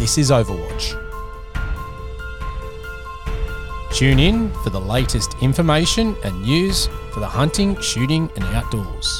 this is Overwatch. Tune in for the latest information and news for the hunting, shooting and outdoors.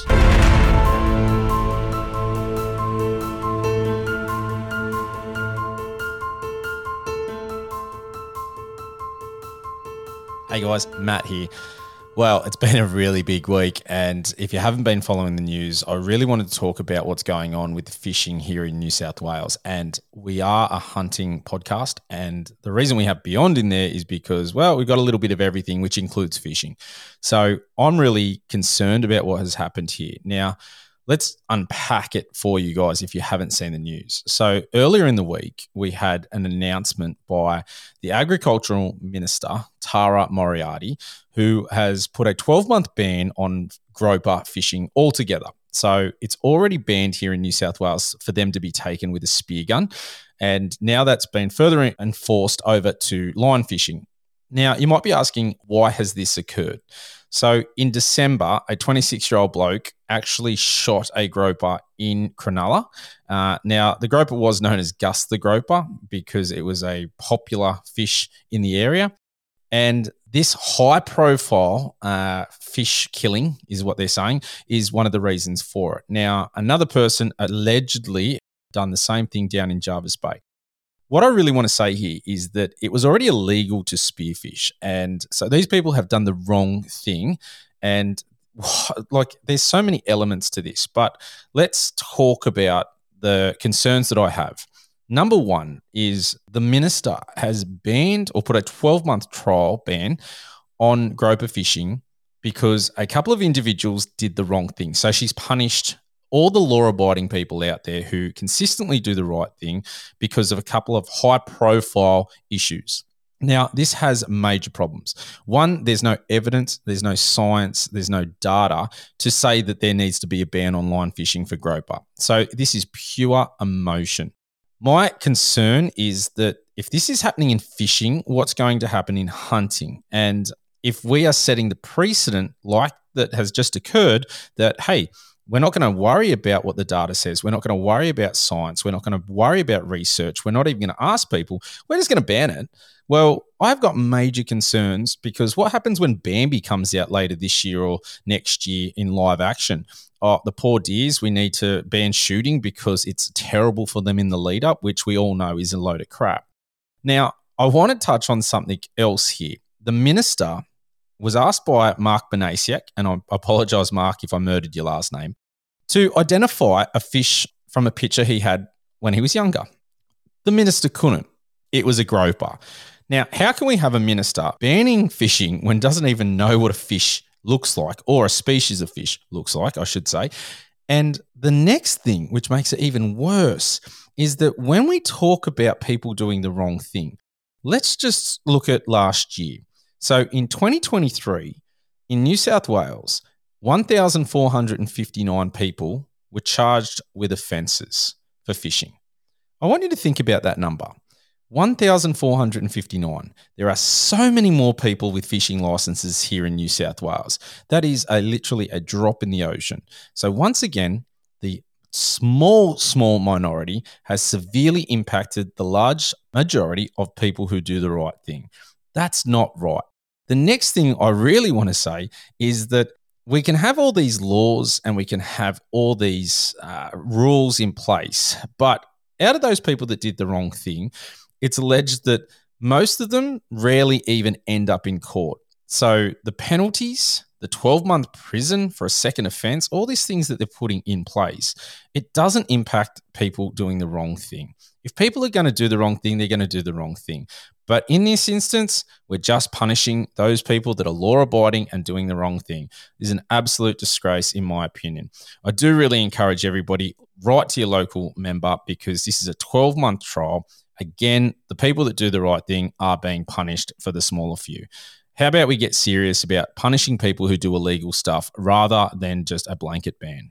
Hey guys, Matt here. Well, it's been a really big week, and if you haven't been following the news, I really wanted to talk about what's going on with fishing here in New South Wales. And we are a hunting podcast, and the reason we have Beyond in there is because, well, we've got a little bit of everything, which includes fishing. So I'm really concerned about what has happened here. Now, let's unpack it for you guys if you haven't seen the news. So earlier in the week, we had an announcement by the Agricultural Minister, Tara Moriarty, who has put a 12-month ban on groper fishing altogether. So it's already banned here in New South Wales for them to be taken with a spear gun. And now that's been further enforced over to line fishing. Now, you might be asking, why has this occurred? So in December, a 26-year-old bloke actually shot a groper in Cronulla. Now, the groper was known as Gus the Groper because it was a popular fish in the area. And this high-profile fish killing, is what they're saying, is one of the reasons for it. Now, another person allegedly done the same thing down in Jervis Bay. What I really want to say here is that it was already illegal to spearfish. And so these people have done the wrong thing. And like, there's so many elements to this, but let's talk about the concerns that I have. Number one is the minister has banned or put a 12-month trial ban on groper fishing because a couple of individuals did the wrong thing. So she's punished all the law-abiding people out there who consistently do the right thing because of a couple of high-profile issues. Now, this has major problems. One, there's no evidence, there's no science, there's no data to say that there needs to be a ban on line fishing for groper. So this is pure emotion. My concern is that if this is happening in fishing, what's going to happen in hunting? And if we are setting the precedent like that has just occurred, that, hey, we're not going to worry about what the data says. We're not going to worry about science. We're not going to worry about research. We're not even going to ask people. We're just going to ban it. Well, I've got major concerns because what happens when Bambi comes out later this year or next year in live action? Oh, the poor deers, we need to ban shooting because it's terrible for them in the lead up, which we all know is a load of crap. Now, I want to touch on something else here. The minister was asked by Mark Banasiak, and I apologise, Mark, if I murdered your last name, to identify a fish from a picture he had when he was younger. The minister couldn't. It was a groper. Now, how can we have a minister banning fishing when doesn't even know what a fish looks like, or a species of fish looks like, I should say? And the next thing, which makes it even worse, is that when we talk about people doing the wrong thing, let's just look at last year. So in 2023, in New South Wales, 1,459 people were charged with offences for fishing. I want you to think about that number. 1,459. There are so many more people with fishing licenses here in New South Wales. That is literally a drop in the ocean. So once again, the small minority has severely impacted the large majority of people who do the right thing. That's not right. The next thing I really want to say is that we can have all these laws and we can have all these rules in place, but out of those people that did the wrong thing, it's alleged that most of them rarely even end up in court. So the penalties, the 12-month prison for a second offence, all these things that they're putting in place, it doesn't impact people doing the wrong thing. If people are going to do the wrong thing, they're going to do the wrong thing. But in this instance, we're just punishing those people that are law-abiding and doing the wrong thing. It is an absolute disgrace, in my opinion. I do really encourage everybody, write to your local member because this is a 12-month trial. Again, the people that do the right thing are being punished for the smaller few. How about we get serious about punishing people who do illegal stuff rather than just a blanket ban?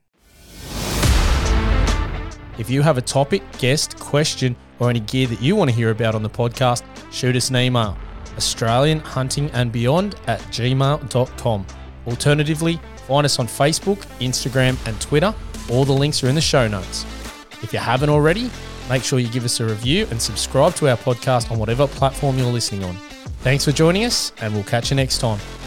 If you have a topic, guest, question, or any gear that you want to hear about on the podcast, shoot us an email, australianhuntingandbeyond@gmail.com. Alternatively, find us on Facebook, Instagram, and Twitter. All the links are in the show notes. If you haven't already, make sure you give us a review and subscribe to our podcast on whatever platform you're listening on. Thanks for joining us, and we'll catch you next time.